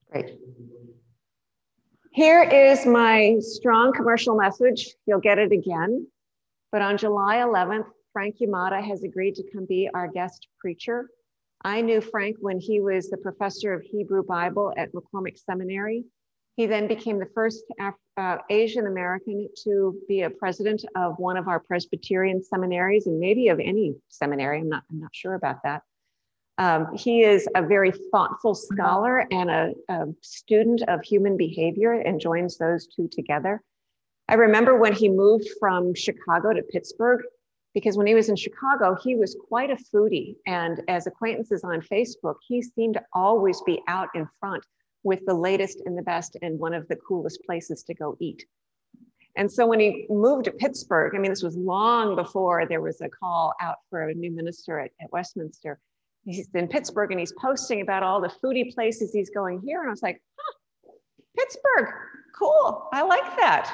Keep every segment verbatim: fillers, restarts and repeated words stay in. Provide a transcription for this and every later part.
Great. Here is my strong commercial message. You'll get it again. But on July eleventh, Frank Yamada has agreed to come be our guest preacher. I knew Frank when he was the professor of Hebrew Bible at McCormick Seminary. He then became the first Af uh, Asian American to be a president of one of our Presbyterian seminaries, and maybe of any seminary. I'm not, I'm not sure about that. Um, he is a very thoughtful scholar and a, a student of human behavior, and joins those two together. I remember when he moved from Chicago to Pittsburgh, because when he was in Chicago, he was quite a foodie. And as acquaintances on Facebook, he seemed to always be out in front with the latest and the best and one of the coolest places to go eat. And so when he moved to Pittsburgh, I mean, this was long before there was a call out for a new minister at, at Westminster. He's in Pittsburgh and he's posting about all the foodie places he's going here. And I was like, huh, Pittsburgh, cool, I like that.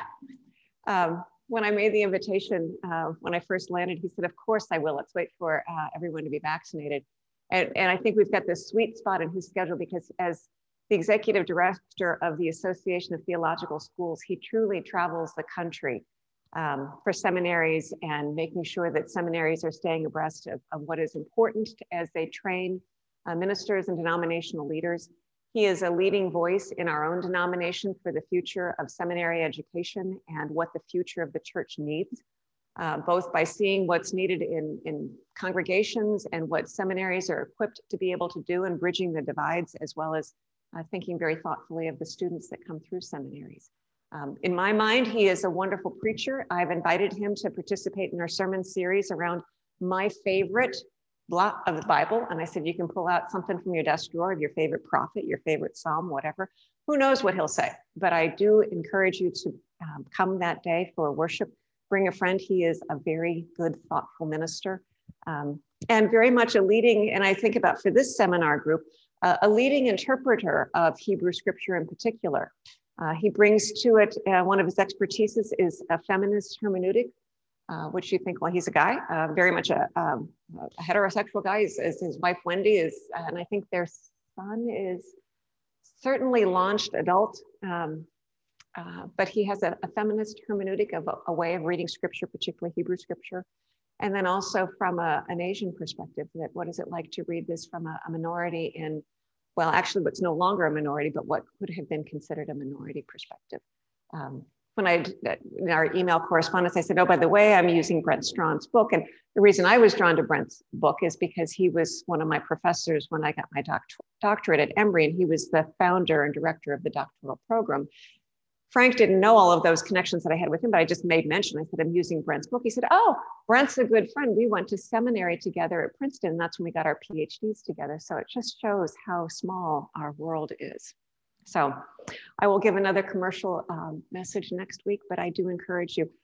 Um, when I made the invitation, uh, when I first landed, he said, of course I will, let's wait for uh, everyone to be vaccinated. And, and I think we've got this sweet spot in his schedule, because as the executive director of the Association of Theological Schools, he truly travels the country um, for seminaries and making sure that seminaries are staying abreast of, of what is important as they train uh, ministers and denominational leaders. He is a leading voice in our own denomination for the future of seminary education and what the future of the church needs, uh, both by seeing what's needed in, in congregations and what seminaries are equipped to be able to do, and bridging the divides, as well as uh, thinking very thoughtfully of the students that come through seminaries. Um, in my mind, he is a wonderful preacher. I've invited him to participate in our sermon series around my favorite block of the Bible. And I said, you can pull out something from your desk drawer of your favorite prophet, your favorite psalm, whatever. Who knows what he'll say? But I do encourage you to um, come that day for worship. Bring a friend. He is a very good, thoughtful minister, um, and very much a leading, and I think about for this seminar group, uh, a leading interpreter of Hebrew scripture in particular. Uh, he brings to it, uh, one of his expertises is a feminist hermeneutic, uh, which you think, well, he's a guy, uh, very much a, um, a heterosexual guy. His, his wife, Wendy, is, and I think their son is certainly launched adult, um, uh, but he has a, a feminist hermeneutic of a, a way of reading scripture, particularly Hebrew scripture. And then also from a, an Asian perspective, that what is it like to read this from a, a minority in, well, actually what's no longer a minority, but what could have been considered a minority perspective. Um, when I, in our email correspondence, I said, oh, by the way, I'm using Brent Strawn's book. And the reason I was drawn to Brent's book is because he was one of my professors when I got my doct doctorate at Emory, and he was the founder and director of the doctoral program. Frank didn't know all of those connections that I had with him, but I just made mention. I said, I'm using Brent's book. He said, oh, Brent's a good friend. We went to seminary together at Princeton, and that's when we got our PhDs together. So it just shows how small our world is. So I will give another commercial um, message next week, but I do encourage you.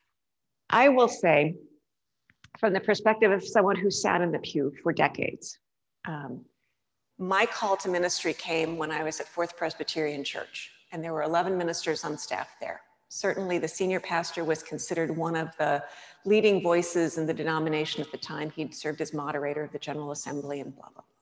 I will say, from the perspective of someone who sat in the pew for decades, um, my call to ministry came when I was at Fourth Presbyterian Church, and there were eleven ministers on staff there. Certainly the senior pastor was considered one of the leading voices in the denomination at the time. He'd served as moderator of the General Assembly and blah, blah, blah.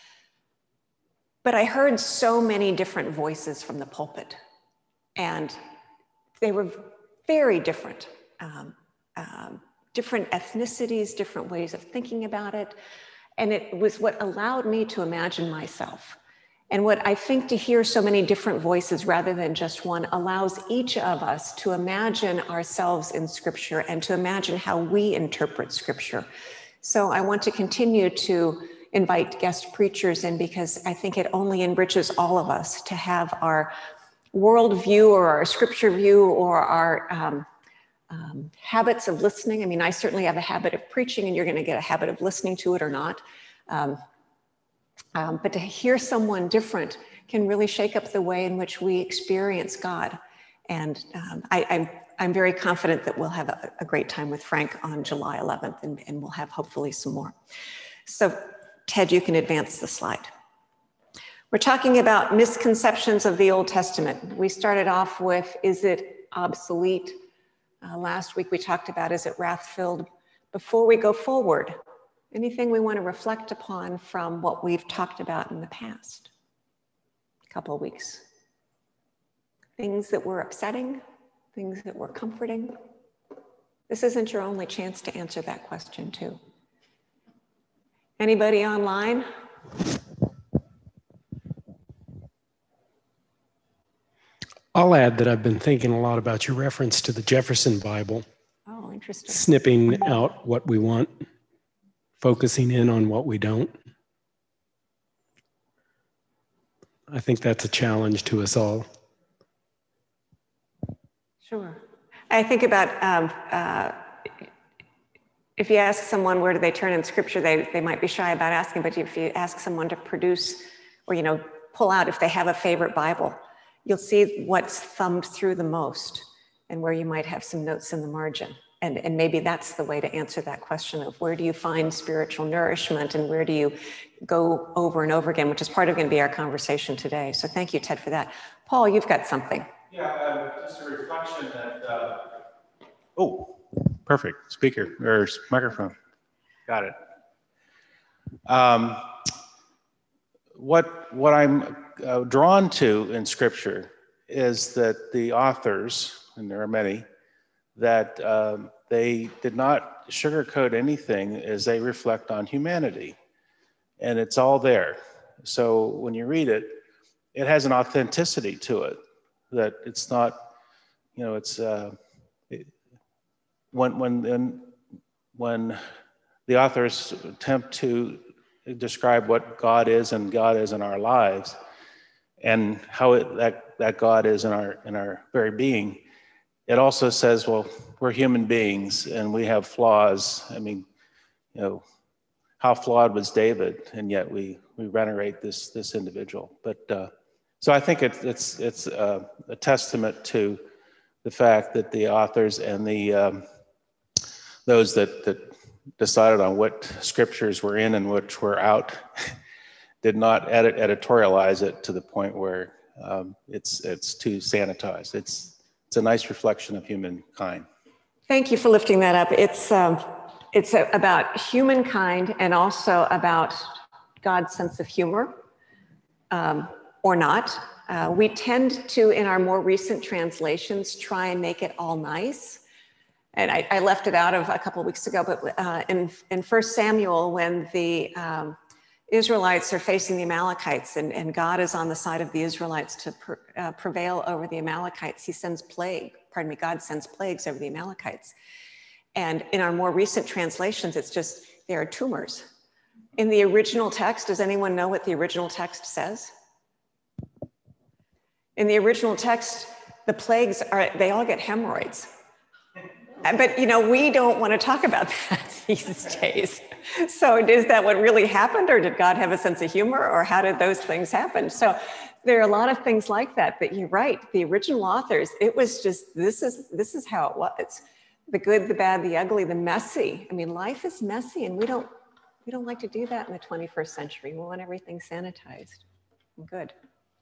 But I heard so many different voices from the pulpit, and they were very different. Um, um, different ethnicities, different ways of thinking about it. And it was what allowed me to imagine myself. And what I think to hear so many different voices rather than just one allows each of us to imagine ourselves in Scripture and to imagine how we interpret Scripture. So I want to continue to invite guest preachers in, because I think it only enriches all of us to have our worldview or our Scripture view or our um, um, habits of listening. I mean, I certainly have a habit of preaching, and you're going to get a habit of listening to it or not. Um, Um, but to hear someone different can really shake up the way in which we experience God. And um, I, I'm, I'm very confident that we'll have a, a great time with Frank on July eleventh, and, and we'll have hopefully some more. So Ted, you can advance the slide. We're talking about misconceptions of the Old Testament. We started off with, is it obsolete? Uh, last week we talked about, is it wrath-filled? Before we go forward, anything we want to reflect upon from what we've talked about in the past couple of weeks? things that were upsetting, things that were comforting? This isn't your only chance to answer that question too. Anybody online? I'll add that I've been thinking a lot about your reference to the Jefferson Bible. Oh, interesting. Snipping out what we want, focusing in on what we don't. I think that's a challenge to us all. Sure. I think about um, uh, if you ask someone where do they turn in scripture, they, they might be shy about asking, but if you ask someone to produce or, you know, pull out if they have a favorite Bible, you'll see what's thumbed through the most and where you might have some notes in the margin. And, and maybe that's the way to answer that question of where do you find spiritual nourishment and where do you go over and over again, which is part of going to be our conversation today. So thank you, Ted, for that. Paul, you've got something. Yeah, uh, just a reflection that, uh, oh, perfect, speaker, or microphone, got it. Um, what, what I'm uh, drawn to in Scripture is that the authors, and there are many, that um, they did not sugarcoat anything as they reflect on humanity. And it's all there. So when you read it, it has an authenticity to it, that it's not, you know, it's, uh, it, when, when, when the authors attempt to describe what God is and God is in our lives, and how it, that, that God is in our, in our very being, it also says, well, we're human beings and we have flaws. I mean, you know, how flawed was David? And yet we, we venerate this, this individual. But uh, so I think it, it's, it's uh, a testament to the fact that the authors and the, um, those that, that decided on what scriptures were in and which were out did not edit, editorialize it to the point where um, it's, it's too sanitized. It's, It's a nice reflection of humankind. Thank you for lifting that up. It's, um, it's a, about humankind and also about God's sense of humor, um, or not. Uh, we tend to, in our more recent translations, try and make it all nice. And I, I left it out of a couple of weeks ago, but uh, in, in First Samuel, when the um, Israelites are facing the Amalekites and, and God is on the side of the Israelites to per, uh, prevail over the Amalekites, he sends plague, pardon me, God sends plagues over the Amalekites. And in our more recent translations, it's just, there are tumors. In the original text, does anyone know what the original text says? In the original text, the plagues are, they all get hemorrhoids. But, you know, we don't want to talk about that these days. So is that what really happened, or did God have a sense of humor, or how did those things happen? So there are a lot of things like that, that you're right. The original authors, it was just, this is, this is how it was. The good, the bad, the ugly, the messy. I mean, life is messy, and we don't, we don't like to do that in the twenty-first century. We want everything sanitized and good.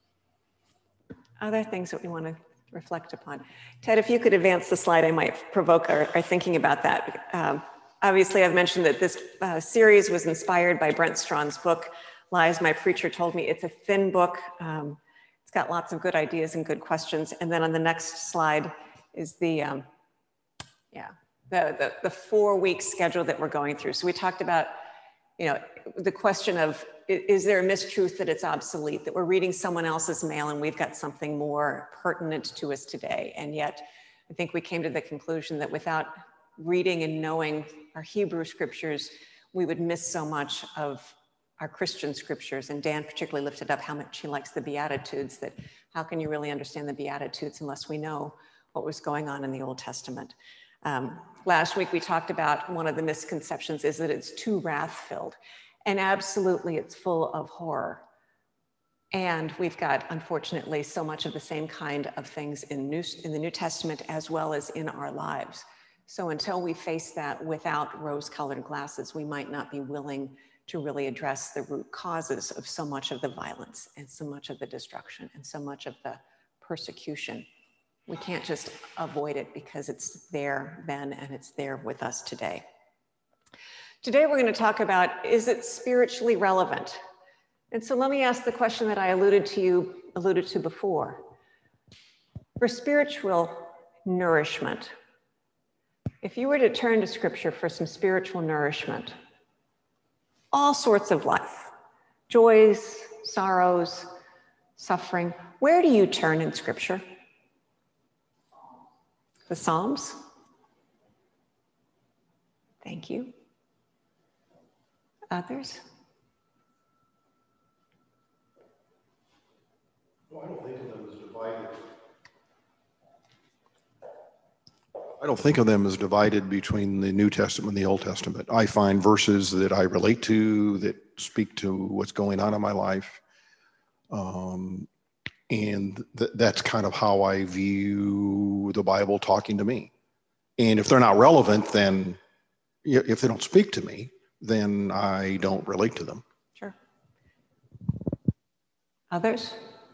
Other things that we want to reflect upon. Ted, if you could advance the slide, I might provoke our, our thinking about that. Um, obviously, I've mentioned that this uh, series was inspired by Brent Strawn's book, Lies My Preacher Told Me. It's a thin book. Um, it's got lots of good ideas and good questions. And then on the next slide is the, um, yeah, the, the, the four-week schedule that we're going through. So we talked about, you know, the question of, is there a mistruth that it's obsolete, that we're reading someone else's mail and we've got something more pertinent to us today? And yet, I think we came to the conclusion that without reading and knowing our Hebrew scriptures, we would miss so much of our Christian scriptures. And Dan particularly lifted up how much he likes the Beatitudes, that how can you really understand the Beatitudes unless we know what was going on in the Old Testament? Um, last week, we talked about one of the misconceptions is that it's too wrath-filled. And absolutely, it's full of horror. And we've got, unfortunately, so much of the same kind of things in, New, in the New Testament as well as in our lives. So until we face that without rose-colored glasses, we might not be willing to really address the root causes of so much of the violence and so much of the destruction and so much of the persecution. We can't just avoid it because it's there then and it's there with us today. Today, we're going to talk about, is it spiritually relevant? And so let me ask the question that I alluded to you, alluded to before. For spiritual nourishment, if you were to turn to Scripture for some spiritual nourishment, all sorts of life, joys, sorrows, suffering, where do you turn in Scripture? The Psalms? Thank you. Others? Well, I don't think of them as divided. I don't think of them as divided between the New Testament and the Old Testament. I find verses that I relate to, that speak to what's going on in my life. Um, and th- that's kind of how I view the Bible talking to me. And if they're not relevant, then if they don't speak to me, then I don't relate to them. Sure. Others?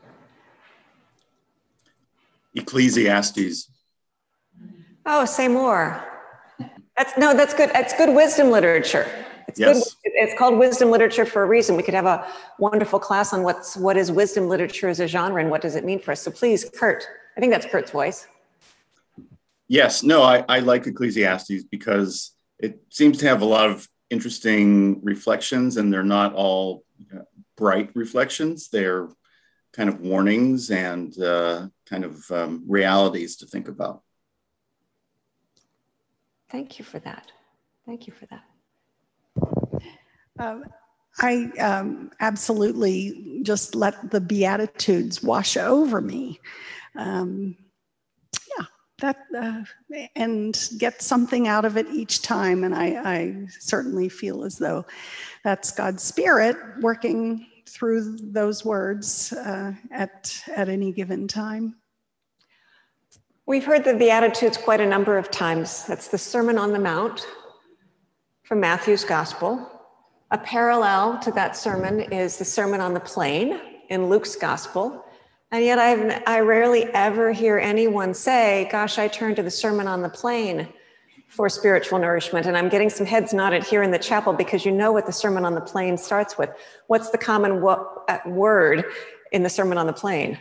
Ecclesiastes. Oh, say more. That's no, that's good. It's good wisdom literature. It's Yes. good. It's called wisdom literature for a reason. We could have a wonderful class on what's what is wisdom literature as a genre and what does it mean for us. So please, Kurt. I think that's Kurt's voice. Yes, no, I, I like Ecclesiastes because it seems to have a lot of interesting reflections, and they're not all uh, bright reflections. They're kind of warnings and uh, kind of um, realities to think about. Thank you for that. Thank you for that. Um, I um, absolutely just let the Beatitudes wash over me. Um, yeah, that uh, and get something out of it each time. And I, I certainly feel as though that's God's Spirit working through those words uh, at, at any given time. We've heard the Beatitudes quite a number of times. That's the Sermon on the Mount from Matthew's Gospel. A parallel to that sermon is the Sermon on the Plain in Luke's Gospel. And yet I've, I rarely ever hear anyone say, gosh, I turn to the Sermon on the Plain for spiritual nourishment. And I'm getting some heads nodded here in the chapel because you know what the Sermon on the Plain starts with. What's the common wo- word in the Sermon on the Plain?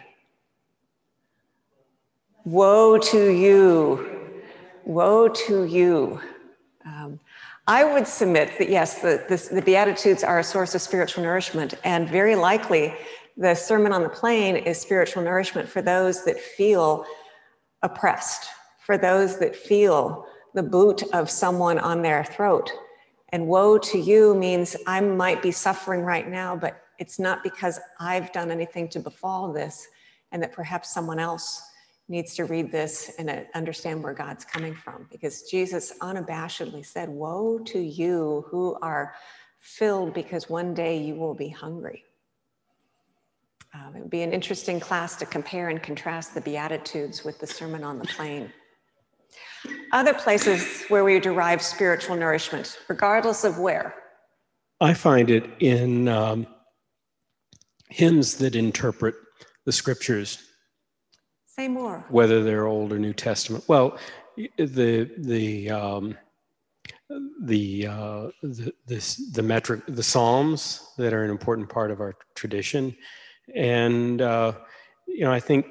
Woe to you, woe to you. Um, I would submit that yes, the, the, the Beatitudes are a source of spiritual nourishment, and very likely the Sermon on the Plain is spiritual nourishment for those that feel oppressed, for those that feel the boot of someone on their throat. And woe to you means I might be suffering right now, but it's not because I've done anything to befall this, and that perhaps someone else needs to read this and understand where God's coming from, because Jesus unabashedly said, woe to you who are filled, because one day you will be hungry. Um, it would be an interesting class to compare and contrast the Beatitudes with the Sermon on the Plain. Other places where we derive spiritual nourishment, regardless of where. I find it in um, hymns that interpret the scriptures. Say more. Whether they're Old or New Testament. Well, the the um, the, uh, the this the metric the Psalms that are an important part of our tradition, and uh, you know I think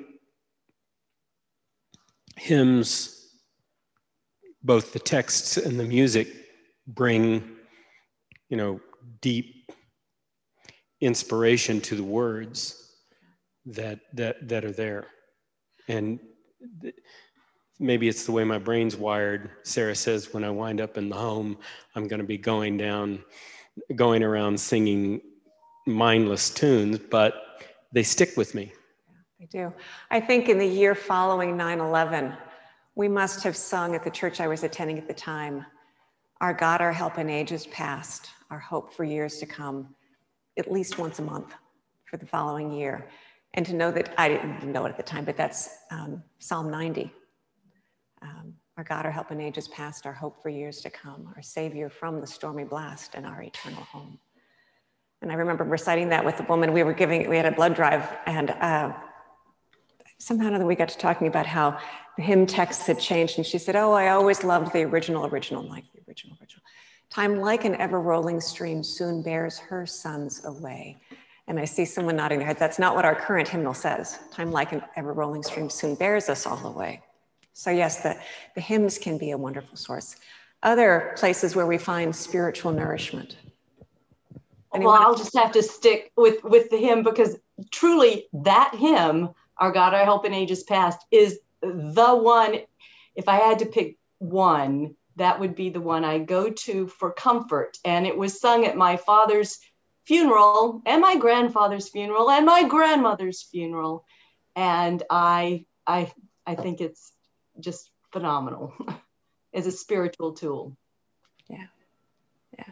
hymns, both the texts and the music, bring you know deep inspiration to the words that that that are there. And maybe it's the way my brain's wired. Sarah says when I wind up in the home, I'm going to be going down, going around singing mindless tunes, but they stick with me. They do. I think in the year following nine eleven, we must have sung at the church I was attending at the time, our God, our help in ages past, our hope for years to come, at least once a month for the following year. And to know that, I didn't know it at the time, but that's um, Psalm ninety. Um, our God, our help in ages past, our hope for years to come, our Savior from the stormy blast, and our eternal home. And I remember reciting that with a woman. We were giving, we had a blood drive, and uh, somehow or other we got to talking about how the hymn texts had changed. And she said, oh, I always loved the original, original, like the original, original. Time like an ever rolling stream soon bears her sons away. And I see someone nodding their head. That's not what our current hymnal says. Time like an ever-rolling stream soon bears us all away. So yes, the, the hymns can be a wonderful source. Other places where we find spiritual nourishment. Anyone? Well, I'll just have to stick with, with the hymn, because truly that hymn, Our God, Our Help in Ages Past, is the one. If I had to pick one, that would be the one I go to for comfort. And it was sung at my father's funeral and my grandfather's funeral and my grandmother's funeral. And I, I, I think it's just phenomenal as a spiritual tool. Yeah, yeah.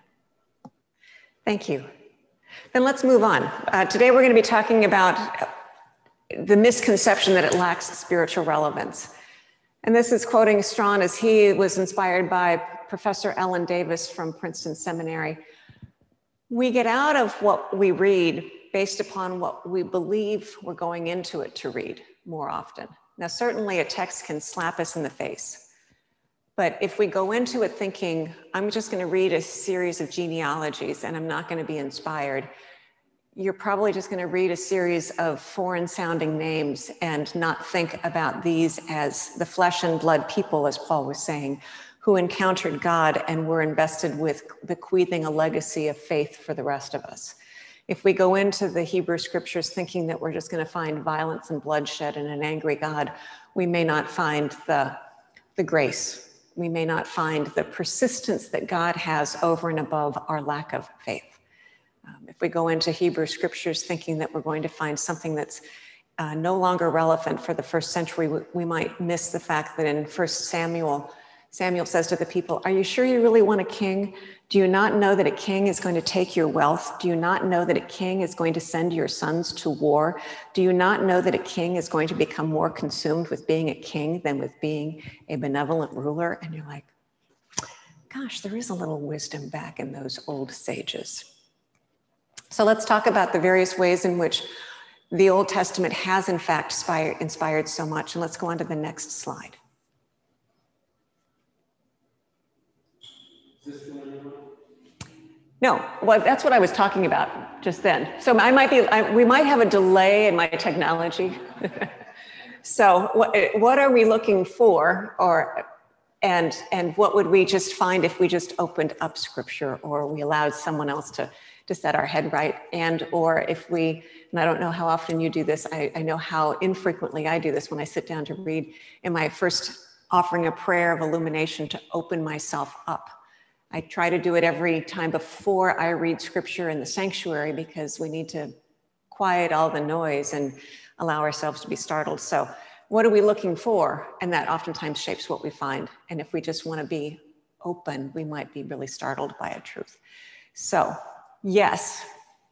Thank you. Then let's move on. Uh, today we're going to be talking about the misconception that it lacks spiritual relevance. And this is quoting Strawn as he was inspired by Professor Ellen Davis from Princeton Seminary. We get out of what we read based upon what we believe we're going into it to read more often. Now, certainly a text can slap us in the face, but if we go into it thinking, I'm just going to read a series of genealogies and I'm not going to be inspired, you're probably just going to read a series of foreign sounding names and not think about these as the flesh and blood people, as Paul was saying, who encountered God and were invested with bequeathing a legacy of faith for the rest of us. If we go into the Hebrew scriptures thinking that we're just going to find violence and bloodshed and an angry God, we may not find the, the grace. We may not find the persistence that God has over and above our lack of faith. Um, if we go into Hebrew scriptures thinking that we're going to find something that's uh, no longer relevant for the first century, we, we might miss the fact that in First Samuel, Samuel says to the people, are you sure you really want a king? Do you not know that a king is going to take your wealth? Do you not know that a king is going to send your sons to war? Do you not know that a king is going to become more consumed with being a king than with being a benevolent ruler? And you're like, gosh, there is a little wisdom back in those old sages. So let's talk about the various ways in which the Old Testament has in fact inspired, inspired so much. And let's go on to the next slide. No, well, that's what I was talking about just then. So I might be, I, we might have a delay in my technology. So what, what are we looking for, or and and what would we just find if we just opened up scripture, or we allowed someone else to to set our head right? And or if we, and I don't know how often you do this, I, I know how infrequently I do this when I sit down to read, am I first offering a prayer of illumination to open myself up? I try to do it every time before I read scripture in the sanctuary, because we need to quiet all the noise and allow ourselves to be startled. So what are we looking for? And that oftentimes shapes what we find. And if we just want to be open, we might be really startled by a truth. So yes,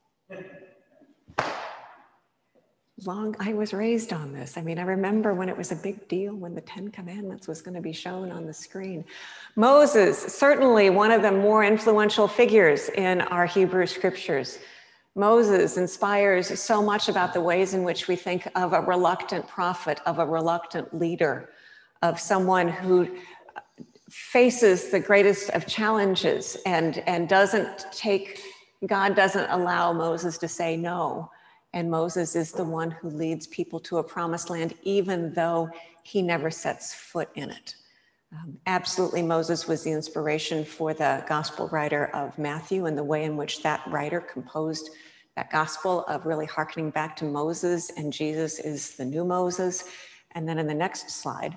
long, I was raised on this. I mean, I remember when it was a big deal when the Ten Commandments was going to be shown on the screen. Moses, certainly one of the more influential figures in our Hebrew scriptures. Moses inspires so much about the ways in which we think of a reluctant prophet, of a reluctant leader, of someone who faces the greatest of challenges and, and doesn't take, God doesn't allow Moses to say no. And Moses is the one who leads people to a promised land, even though he never sets foot in it. Um, absolutely, Moses was the inspiration for the gospel writer of Matthew, and the way in which that writer composed that gospel of really hearkening back to Moses, and Jesus is the new Moses. And then in the next slide,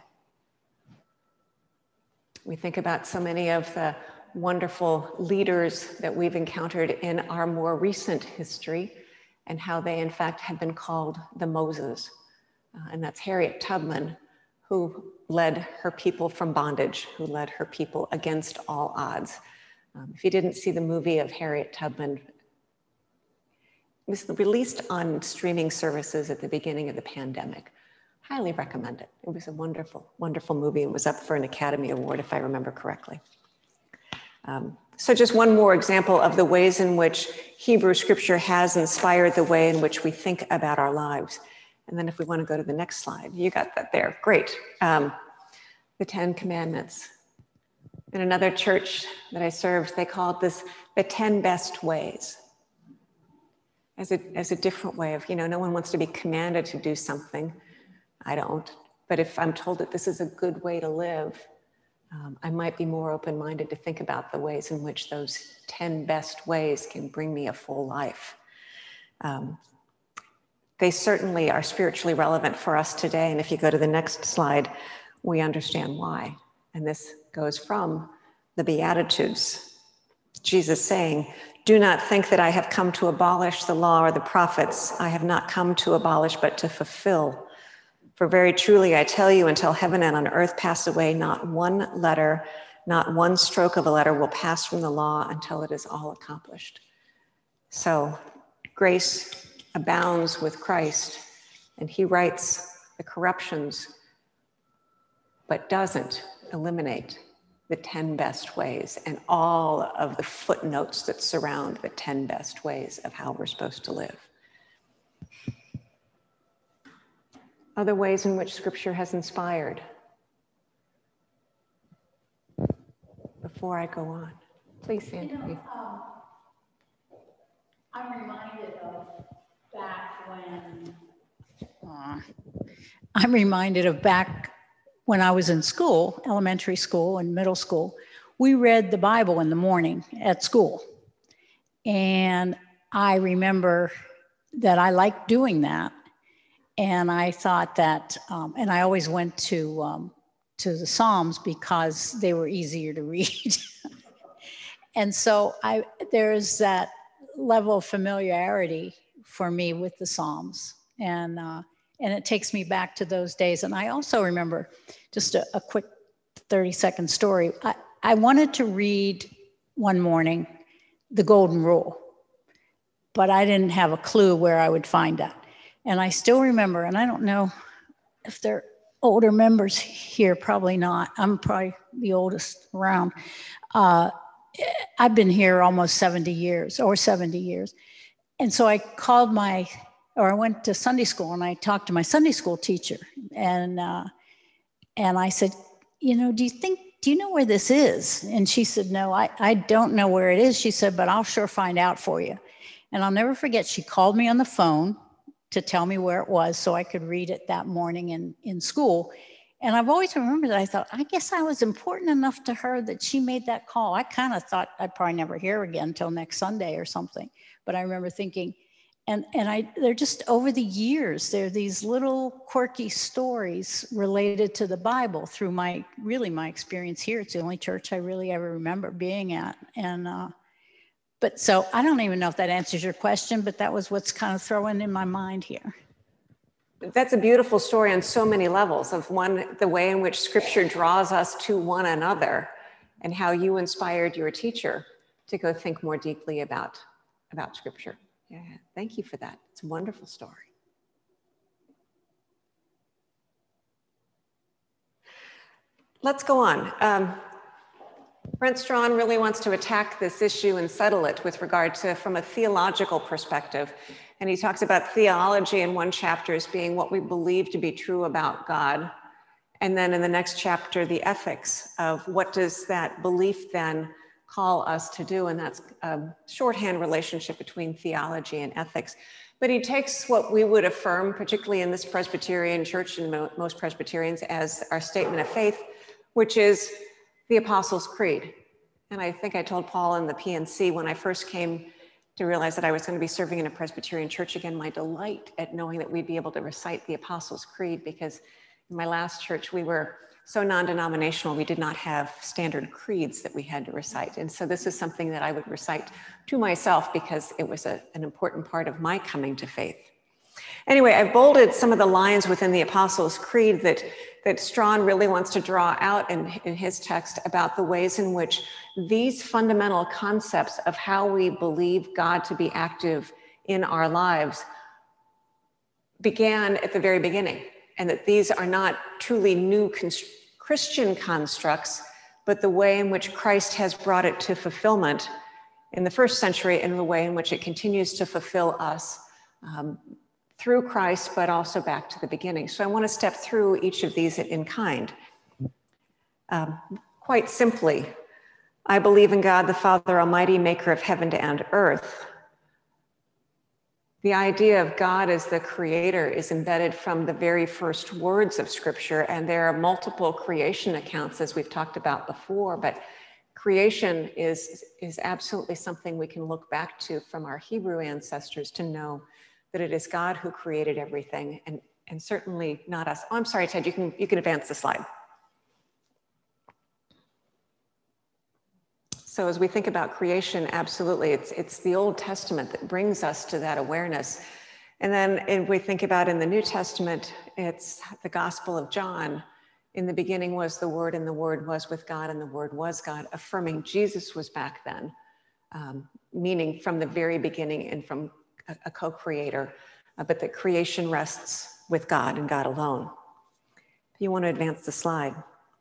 we think about so many of the wonderful leaders that we've encountered in our more recent history, and how they in fact have been called the Moses. Uh, and that's Harriet Tubman, who led her people from bondage, who led her people against all odds. Um, if you didn't see the movie of Harriet Tubman, it was released on streaming services at the beginning of the pandemic. Highly recommend it. It was a wonderful, wonderful movie. It was up for an Academy Award, if I remember correctly. Um, so just one more example of the ways in which Hebrew scripture has inspired the way in which we think about our lives. And then if we want to go to the next slide, you got that there, great. Um, the Ten Commandments. In another church that I served, they called this the ten best ways. as a, as a different way of, you know, no one wants to be commanded to do something. I don't. But if I'm told that this is a good way to live, um, I might be more open-minded to think about the ways in which those ten best ways can bring me a full life. Um, they certainly are spiritually relevant for us today. And if you go to the next slide, we understand why. And this goes from the Beatitudes. Jesus saying, "Do not think that I have come to abolish the law or the prophets. I have not come to abolish, but to fulfill. For very truly, I tell you, until heaven and on earth pass away, not one letter, not one stroke of a letter will pass from the law until it is all accomplished." So grace abounds with Christ, and he rights the corruptions, but doesn't eliminate the ten best ways and all of the footnotes that surround the ten best ways of how we're supposed to live. Other ways in which Scripture has inspired. Before I go on, please, Sandy. You know, um, I'm reminded of back when, uh, I'm reminded of back when I was in school, elementary school and middle school. We read the Bible in the morning at school. And I remember that I liked doing that. And I thought that, um, and I always went to, um, to the Psalms because they were easier to read. And so I, there's that level of familiarity for me with the Psalms. And, uh, and it takes me back to those days. And I also remember, just a, a quick thirty second story. I, I wanted to read one morning the Golden Rule, but I didn't have a clue where I would find that. And I still remember, and I don't know if they're older members here, probably not. I'm probably the oldest around. Uh, I've been here almost seventy years or seventy years. And so I called my, or I went to Sunday school and I talked to my Sunday school teacher. And, uh, and I said, you know, do you think, do you know where this is? And she said, no, I, I don't know where it is. She said, but I'll sure find out for you. And I'll never forget, she called me on the phone to tell me where it was so I could read it that morning in, in school. And I've always remembered that. I thought, I guess I was important enough to her that she made that call. I kind of thought I'd probably never hear her again until next Sunday or something. But I remember thinking, and, and I, they're just over the years, there are these little quirky stories related to the Bible through my, really my experience here. It's the only church I really ever remember being at. And, uh, But so I don't even know if that answers your question, but that was what's kind of throwing in my mind here. That's a beautiful story on so many levels of one, the way in which Scripture draws us to one another and how you inspired your teacher to go think more deeply about, about Scripture. Yeah, thank you for that. It's a wonderful story. Let's go on. Um, Brent Strawn really wants to attack this issue and settle it with regard to from a theological perspective. And he talks about theology in one chapter as being what we believe to be true about God. And then in the next chapter, the ethics of what does that belief then call us to do? And that's a shorthand relationship between theology and ethics. But he takes what we would affirm, particularly in this Presbyterian church and mo- most Presbyterians, as our statement of faith, which is the Apostles' Creed. And I think I told Paul in the P N C when I first came to realize that I was going to be serving in a Presbyterian church again, my delight at knowing that we'd be able to recite the Apostles' Creed, because in my last church, we were so non-denominational, we did not have standard creeds that we had to recite. And so this is something that I would recite to myself because it was a, an important part of my coming to faith. Anyway, I've bolded some of the lines within the Apostles' Creed that, that Strawn really wants to draw out in, in his text about the ways in which these fundamental concepts of how we believe God to be active in our lives began at the very beginning, and that these are not truly new const- Christian constructs, but the way in which Christ has brought it to fulfillment in the first century and the way in which it continues to fulfill us um, through Christ, but also back to the beginning. So I want to step through each of these in kind. Um, quite simply, I believe in God, the Father Almighty, maker of heaven and earth. The idea of God as the creator is embedded from the very first words of Scripture, and there are multiple creation accounts, as we've talked about before, but creation is, is absolutely something we can look back to from our Hebrew ancestors to know that it is God who created everything, and, and certainly not us. Oh, I'm sorry, Ted, you can, you can advance the slide. So as we think about creation, absolutely, it's, it's the Old Testament that brings us to that awareness. And then if we think about in the New Testament, it's the Gospel of John. In the beginning was the Word, and the Word was with God, and the Word was God, affirming Jesus was back then, um, meaning from the very beginning and from a, a co-creator, uh, but that creation rests with God and God alone. If you want to advance the slide.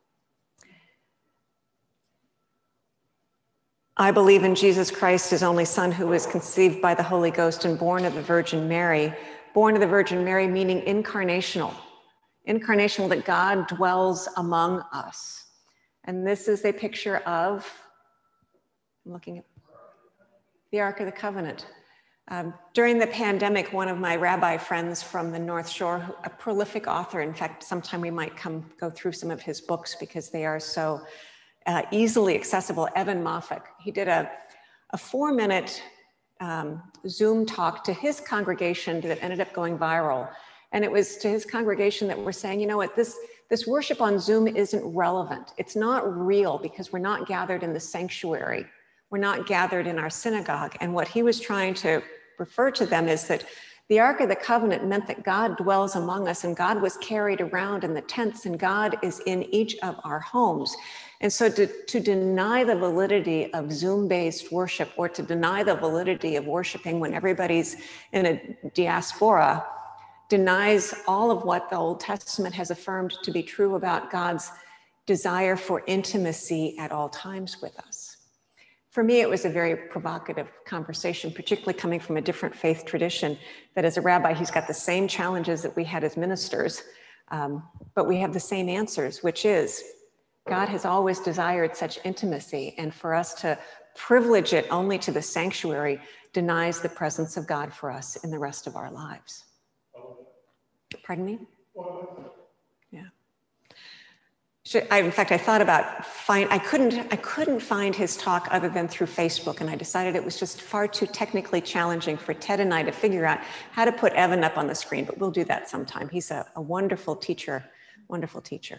I believe in Jesus Christ, his only Son, who was conceived by the Holy Ghost and born of the Virgin Mary. Born of the Virgin Mary, meaning incarnational. Incarnational, that God dwells among us. And this is a picture of, I'm looking at the Ark of the Covenant. Um, during the pandemic, one of my rabbi friends from the North Shore, a prolific author, in fact, sometime we might come go through some of his books because they are so Uh, easily accessible, Evan Moffick. He did a, a four minute um, Zoom talk to his congregation that ended up going viral. And it was to his congregation that we're saying, you know what, this, this worship on Zoom isn't relevant. It's not real because we're not gathered in the sanctuary. We're not gathered in our synagogue. And what he was trying to refer to them is that the Ark of the Covenant meant that God dwells among us, and God was carried around in the tents, and God is in each of our homes. And so to, to deny the validity of Zoom-based worship, or to deny the validity of worshiping when everybody's in a diaspora, denies all of what the Old Testament has affirmed to be true about God's desire for intimacy at all times with us. For me, it was a very provocative conversation, particularly coming from a different faith tradition, that as a rabbi, he's got the same challenges that we had as ministers, um, but we have the same answers, which is God has always desired such intimacy, and for us to privilege it only to the sanctuary denies the presence of God for us in the rest of our lives. Pardon me? Yeah. Should, I, in fact, I thought about find. I couldn't. I couldn't find his talk other than through Facebook, and I decided it was just far too technically challenging for Ted and I to figure out how to put Evan up on the screen. But we'll do that sometime. He's a, a wonderful teacher. Wonderful teacher.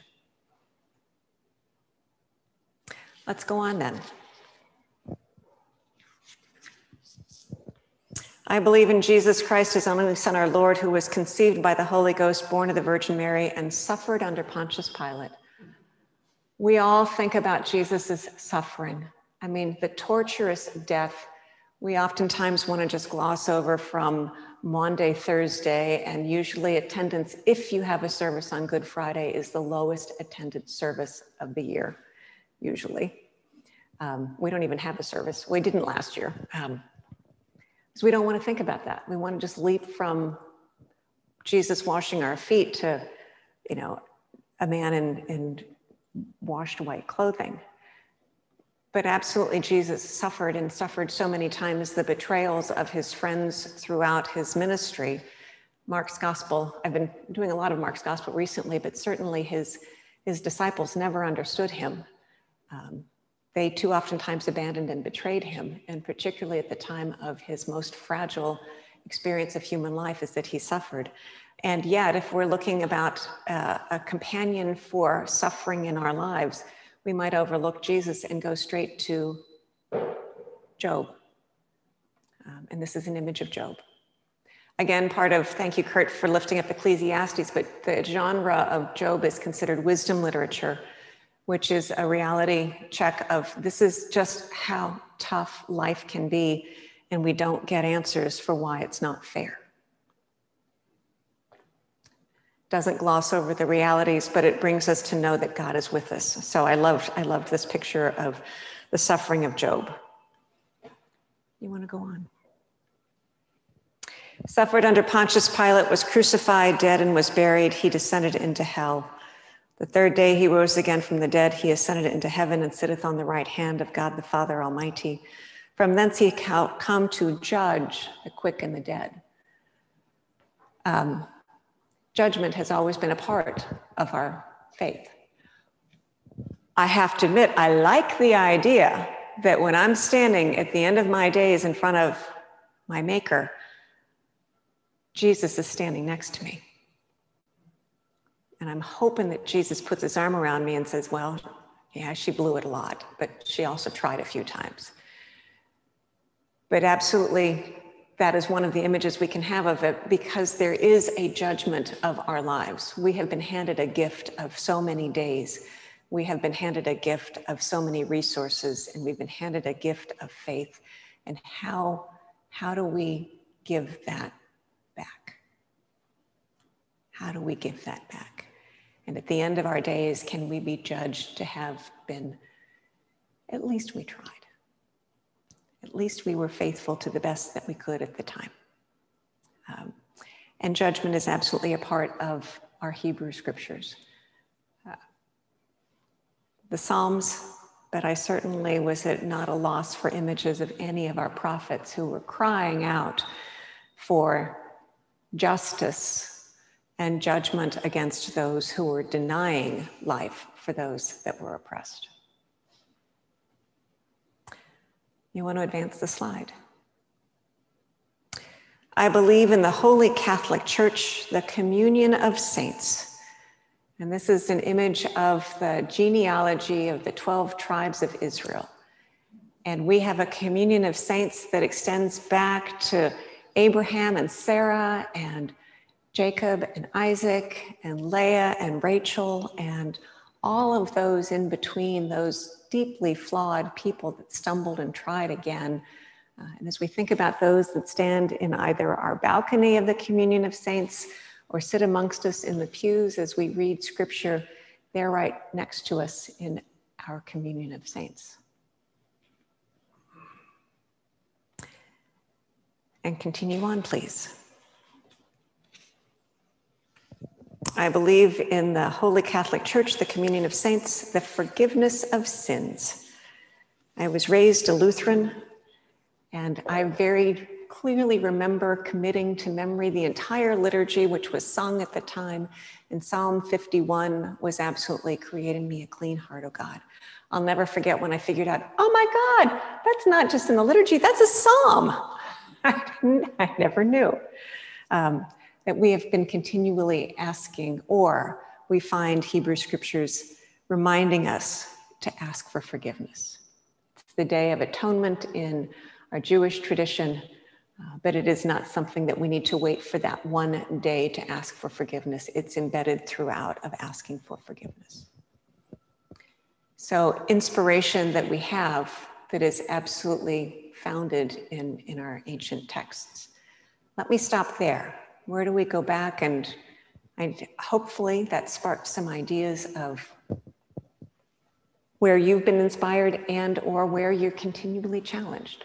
Let's go on then. I believe in Jesus Christ, his only Son, our Lord, who was conceived by the Holy Ghost, born of the Virgin Mary, and suffered under Pontius Pilate. We all think about Jesus's suffering. I mean, the torturous death, we oftentimes want to just gloss over from Maundy, Thursday, and usually attendance, if you have a service on Good Friday, is the lowest attended service of the year, usually. Um, we don't even have a service. We didn't last year. Um, so we don't want to think about that. We want to just leap from Jesus washing our feet to, you know, a man in, in washed white clothing. But absolutely, Jesus suffered and suffered so many times the betrayals of his friends throughout his ministry. Mark's gospel, I've been doing a lot of Mark's gospel recently, but certainly his, his disciples never understood him. Um, they too oftentimes abandoned and betrayed him, and particularly at the time of his most fragile experience of human life is that he suffered. And yet, if we're looking about uh, a companion for suffering in our lives, we might overlook Jesus and go straight to Job. Um, and this is an image of Job. Again, part of, thank you, Kurt, for lifting up Ecclesiastes, but the genre of Job is considered wisdom literature, which is a reality check of this is just how tough life can be, and we don't get answers for why it's not fair. Doesn't gloss over the realities, but it brings us to know that God is with us. So I loved, I loved this picture of the suffering of Job. You want to go on? Suffered under Pontius Pilate, was crucified, dead, and was buried. He descended into hell. The third day he rose again from the dead. He ascended into heaven and sitteth on the right hand of God the Father Almighty. From thence he come to judge the quick and the dead. Um, judgment has always been a part of our faith. I have to admit, I like the idea that when I'm standing at the end of my days in front of my Maker, Jesus is standing next to me. And I'm hoping that Jesus puts his arm around me and says, well, yeah, she blew it a lot, but she also tried a few times. But absolutely, that is one of the images we can have of it, because there is a judgment of our lives. We have been handed a gift of so many days. We have been handed a gift of so many resources, and we've been handed a gift of faith. And how, how do we give that back? How do we give that back? And at the end of our days, can we be judged to have been, at least we tried. At least we were faithful to the best that we could at the time. Um, and judgment is absolutely a part of our Hebrew scriptures. Uh, the Psalms, but I certainly was at not a loss for images of any of our prophets who were crying out for justice and judgment against those who were denying life for those that were oppressed. You want to advance the slide? I believe in the Holy Catholic Church, the communion of saints. And this is an image of the genealogy of the twelve tribes of Israel. And we have a communion of saints that extends back to Abraham and Sarah and Jacob and Isaac and Leah and Rachel and all of those in between, those deeply flawed people that stumbled and tried again. Uh, and as we think about those that stand in either our balcony of the communion of saints or sit amongst us in the pews as we read scripture, they're right next to us in our communion of saints. And continue on, please. I believe in the Holy Catholic Church, the communion of saints, the forgiveness of sins. I was raised a Lutheran, and I very clearly remember committing to memory the entire liturgy, which was sung at the time. And Psalm fifty-one was absolutely creating me a clean heart, oh God. I'll never forget when I figured out, oh my God, that's not just in the liturgy, that's a psalm. I, I never knew. Um, that we have been continually asking, or we find Hebrew scriptures reminding us to ask for forgiveness. It's the Day of Atonement in our Jewish tradition, uh, but it is not something that we need to wait for that one day to ask for forgiveness. It's embedded throughout of asking for forgiveness. So inspiration that we have that is absolutely founded in, in our ancient texts. Let me stop there. Where do we go back? And I, hopefully that sparked some ideas of where you've been inspired and or where you're continually challenged.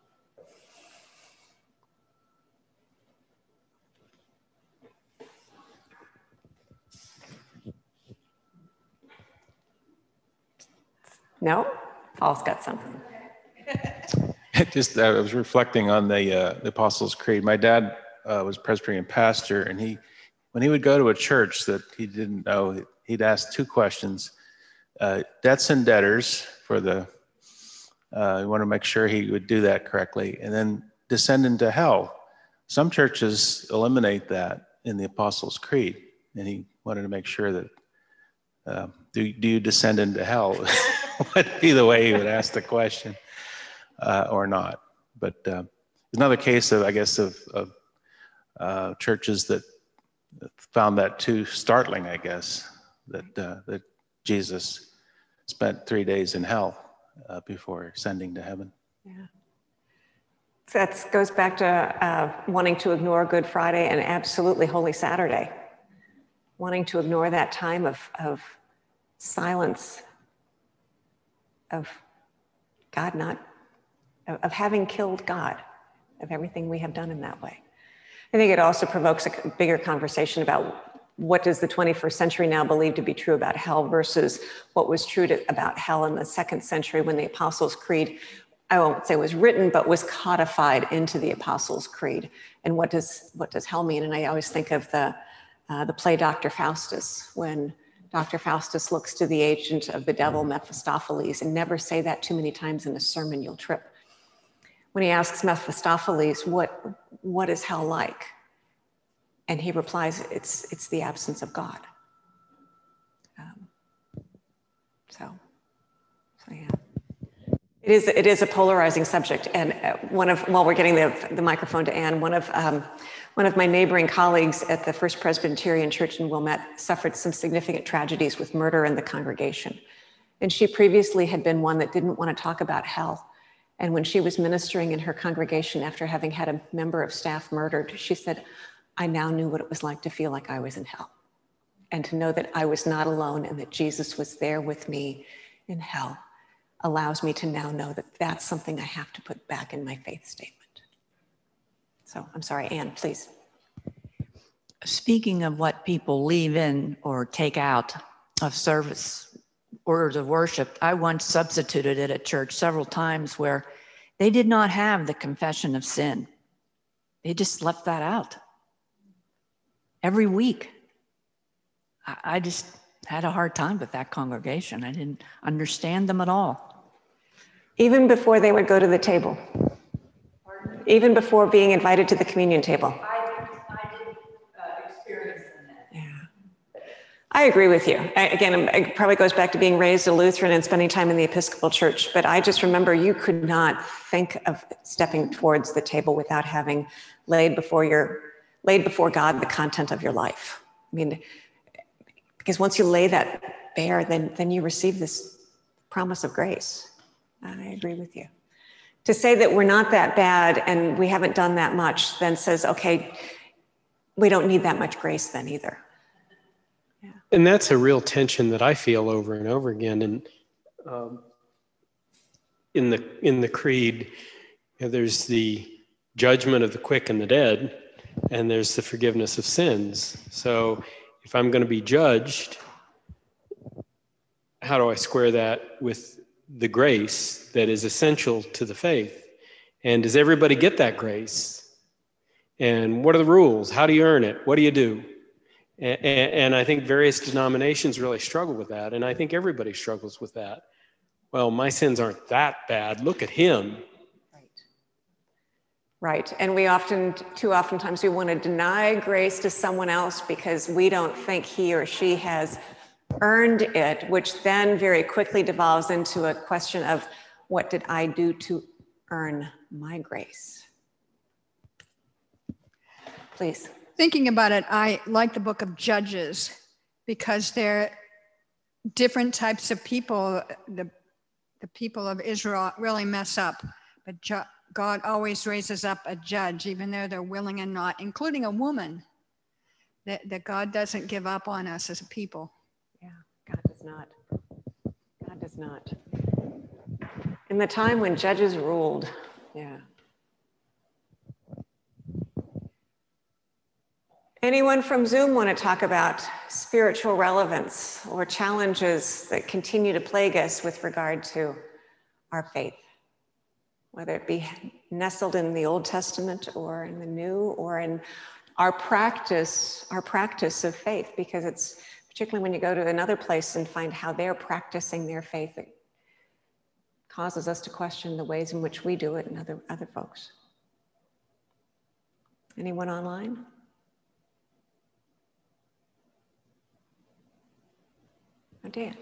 No? Paul's got something. Just, I was reflecting on the, uh, the Apostles' Creed. My dad Uh, was Presbyterian pastor, and he, when he would go to a church that he didn't know, he'd ask two questions: uh, debts and debtors for the. Uh, you want to make sure he would do that correctly, and then descend into hell. Some churches eliminate that in the Apostles' Creed, and he wanted to make sure that uh, do do you descend into hell? Would be the way he would ask the question, uh, or not. But uh, another case of, I guess, of, of Uh, churches that found that too startling, I guess, that uh, that Jesus spent three days in hell uh, before ascending to heaven. Yeah, so that goes back to uh, wanting to ignore Good Friday and absolutely Holy Saturday, wanting to ignore that time of of silence, of God not, of, of having killed God, of everything we have done in that way. I think it also provokes a bigger conversation about what does the twenty-first century now believe to be true about hell versus what was true to, about hell in the second century when the Apostles' Creed I won't say was written, but was codified into the Apostles' Creed. And what does what does hell mean? And I always think of the uh, the play Doctor Faustus, when Doctor Faustus looks to the agent of the devil, Mephistopheles, and never say that too many times in a sermon, you'll trip. When he asks Mephistopheles, what, what is hell like? And he replies, it's, it's the absence of God. Um, so, so yeah. It is, it is a polarizing subject. And one of, while we're getting the, the microphone to Anne, one of, um, one of my neighboring colleagues at the First Presbyterian Church in Wilmette suffered some significant tragedies with murder in the congregation. And she previously had been one that didn't want to talk about hell. And when she was ministering in her congregation after having had a member of staff murdered, she said, I now knew what it was like to feel like I was in hell. And to know that I was not alone and that Jesus was there with me in hell allows me to now know that that's something I have to put back in my faith statement. So I'm sorry, Anne, please. Speaking of what people leave in or take out of service, orders of worship, I once substituted at a church several times where they did not have the confession of sin. They just left that out. Every week. I, I just had a hard time with that congregation. I didn't understand them at all. Even before they would go to the table? Pardon? Even before being invited to the communion table? I, I didn't uh, experience that. Yeah. I agree with you. I, again, it probably goes back to being raised a Lutheran and spending time in the Episcopal Church, but I just remember you could not think of stepping towards the table without having laid before your, laid before God the content of your life. I mean, because once you lay that bare, then, then you receive this promise of grace. I agree with you. To say that we're not that bad and we haven't done that much then says, okay, we don't need that much grace then either. Yeah. And that's a real tension that I feel over and over again. And um, in the in the creed, you know, there's the judgment of the quick and the dead, and there's the forgiveness of sins. So if I'm going to be judged, how do I square that with the grace that is essential to the faith? And does everybody get that grace? And what are the rules? How do you earn it? What do you do? And, and I think various denominations really struggle with that. And I think everybody struggles with that. Well, my sins aren't that bad. Look at him. Right. Right. And we often, too oftentimes, we want to deny grace to someone else because we don't think he or she has earned it, which then very quickly devolves into a question of what did I do to earn my grace? Please. Thinking about it, I like the book of Judges because they're different types of people. The, the people of Israel really mess up, but ju- God always raises up a judge, even though they're willing and not, including a woman, that, that God doesn't give up on us as a people. Yeah, God does not. God does not. In the time when judges ruled, yeah. Anyone from Zoom want to talk about spiritual relevance or challenges that continue to plague us with regard to our faith, whether it be nestled in the Old Testament or in the New, or in our practice, our practice of faith, because it's particularly when you go to another place and find how they're practicing their faith, it causes us to question the ways in which we do it and other, other folks. Anyone online? Oh, Dan.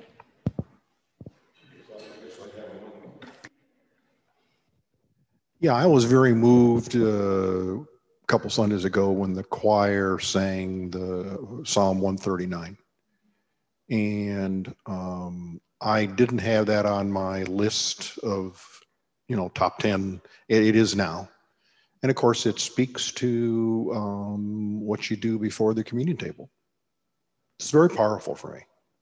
Yeah, I was very moved uh, a couple Sundays ago when the choir sang the Psalm one thirty-nine. And um, I didn't have that on my list of, you know, top ten. It, it is now. And of course, it speaks to um, what you do before the communion table. It's very powerful for me.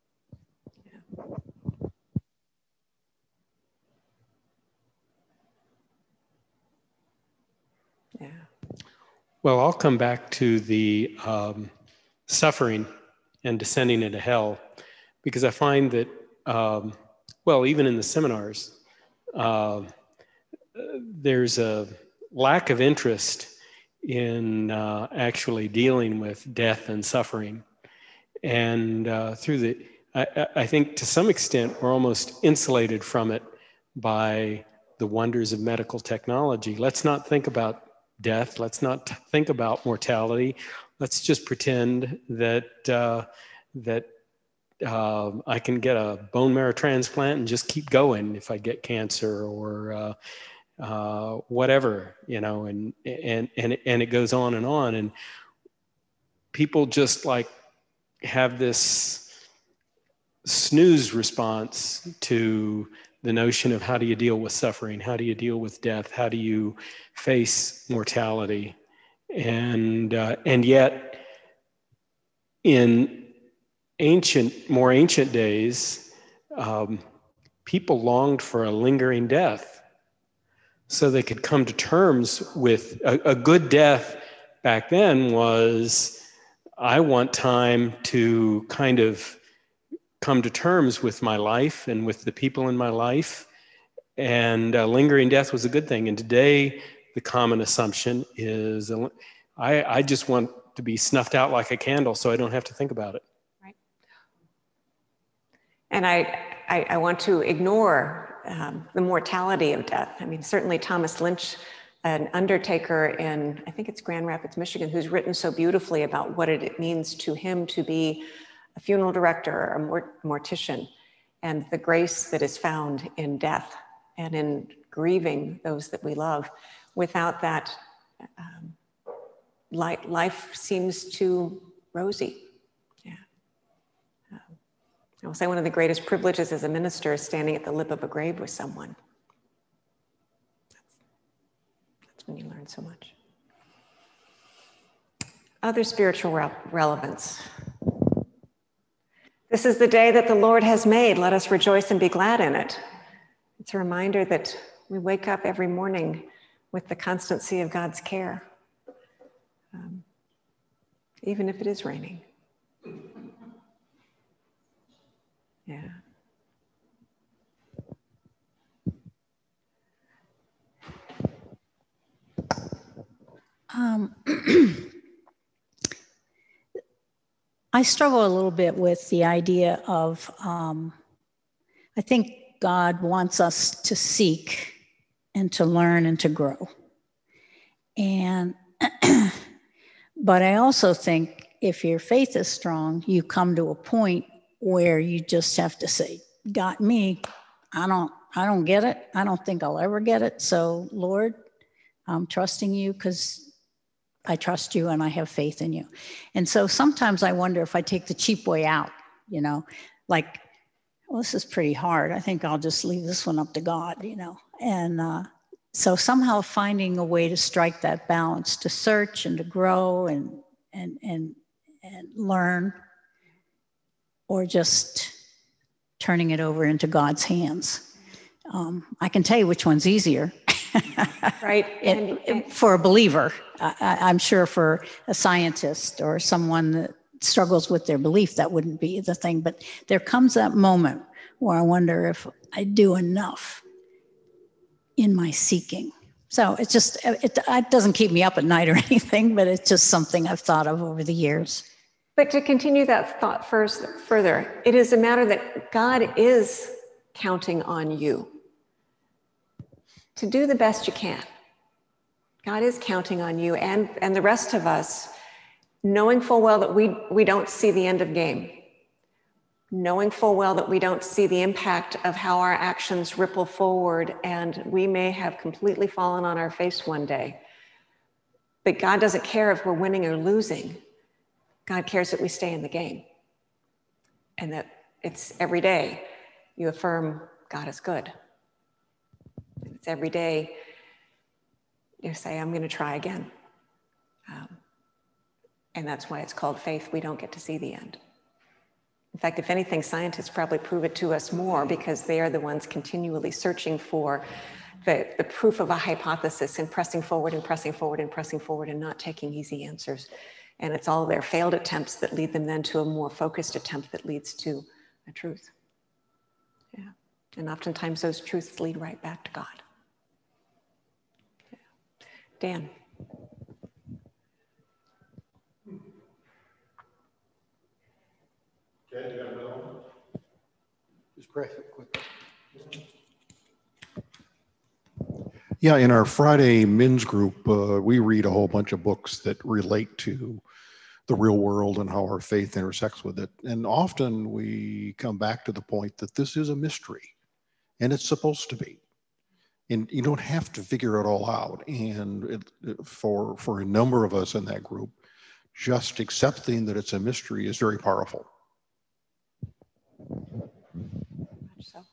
Yeah. Well, I'll come back to the um, suffering and descending into hell, because I find that, um, well, even in the seminars, uh, there's a lack of interest in uh, actually dealing with death and suffering. And uh, through the, I, I think to some extent, we're almost insulated from it by the wonders of medical technology. Let's not think about death. Let's not think about mortality. Let's just pretend that, uh, that uh, I can get a bone marrow transplant and just keep going if I get cancer or uh, uh, whatever, you know, and, and, and, and it goes on and on. And people just like have this snooze response to the notion of how do you deal with suffering? How do you deal with death? How do you face mortality? And, uh, and yet in ancient, more ancient days, um, people longed for a lingering death so they could come to terms with a, a good death. Back then was, I want time to kind of come to terms with my life and with the people in my life. And uh, lingering death was a good thing. And today, the common assumption is, uh, I, I just want to be snuffed out like a candle so I don't have to think about it. Right. And I, I, I want to ignore um, the mortality of death. I mean, certainly Thomas Lynch, an undertaker in, I think it's Grand Rapids, Michigan, who's written so beautifully about what it means to him to be a funeral director or a mort mortician, and the grace that is found in death and in grieving those that we love. Without that, um, li life seems too rosy. Yeah. Um, I will say one of the greatest privileges as a minister is standing at the lip of a grave with someone. That's, that's when you learn so much. Other spiritual re relevance. This is the day that the Lord has made. Let us rejoice and be glad in it. It's a reminder that we wake up every morning with the constancy of God's care, um, even if it is raining. Yeah. Um, I struggle a little bit with the idea of, um, I think God wants us to seek and to learn and to grow. And, but I also think if your faith is strong, you come to a point where you just have to say, got me, I don't, I don't get it. I don't think I'll ever get it. So Lord, I'm trusting you because I trust you and I have faith in you. And so sometimes I wonder if I take the cheap way out, you know, like, well, this is pretty hard. I think I'll just leave this one up to God, you know. And uh, so somehow finding a way to strike that balance, to search and to grow and, and, and, and learn, or just turning it over into God's hands. Um, I can tell you which one's easier. Right. it, and, it, for a believer, I, I'm sure for a scientist or someone that struggles with their belief, that wouldn't be the thing. But there comes that moment where I wonder if I do enough in my seeking. So it's just, it, it doesn't keep me up at night or anything, but it's just something I've thought of over the years. But to continue that thought first, further, it is a matter that God is counting on you to do the best you can. God is counting on you and, and the rest of us, knowing full well that we, we don't see the end of game, knowing full well that we don't see the impact of how our actions ripple forward, and we may have completely fallen on our face one day. But God doesn't care if we're winning or losing. God cares that we stay in the game, and that it's every day you affirm God is good. It's every day you say, I'm going to try again. Um, and that's why it's called faith. We don't get to see the end. In fact, if anything, scientists probably prove it to us more because they are the ones continually searching for the, the proof of a hypothesis and pressing forward and pressing forward and pressing forward and not taking easy answers. And it's all their failed attempts that lead them then to a more focused attempt that leads to a truth. Yeah. And oftentimes those truths lead right back to God. Dan. Just press it quick. Yeah, in our Friday men's group, uh, we read a whole bunch of books that relate to the real world and how our faith intersects with it. And often we come back to the point that this is a mystery, and it's supposed to be. And you don't have to figure it all out. And it, for, for a number of us in that group, just accepting that it's a mystery is very powerful. So,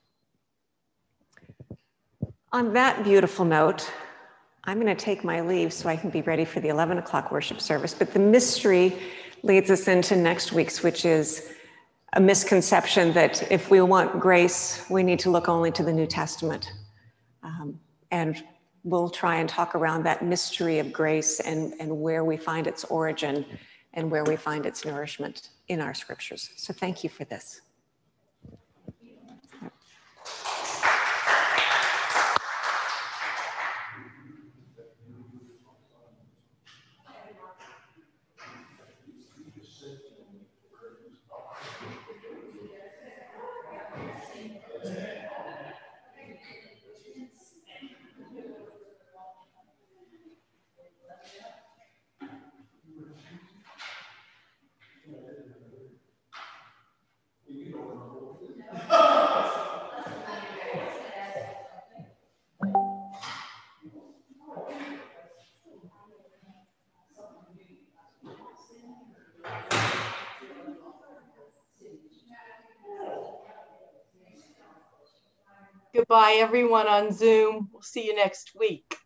on that beautiful note, I'm going to take my leave so I can be ready for the eleven o'clock worship service. But the mystery leads us into next week's, which is a misconception that if we want grace, we need to look only to the New Testament. Um, and we'll try and talk around that mystery of grace and, and where we find its origin and where we find its nourishment in our scriptures. So thank you for this. Goodbye, everyone on Zoom. We'll see you next week.